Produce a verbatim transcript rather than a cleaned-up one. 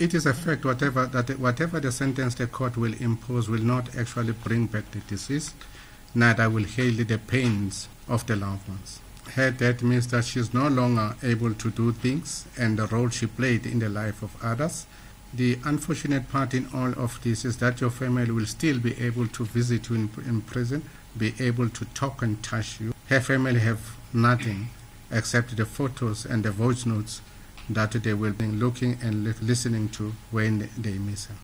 it is a fact whatever that whatever the sentence the court will impose will not actually bring back the deceased, neither will heal the pains of the loved ones. Her death means that she is no longer able to do things and the role she played in the life of others. The unfortunate part in all of this is that your family will still be able to visit you in, in prison, be able to talk and touch you. Her family have nothing except the photos and the voice notes that they will be looking and listening to when they miss her.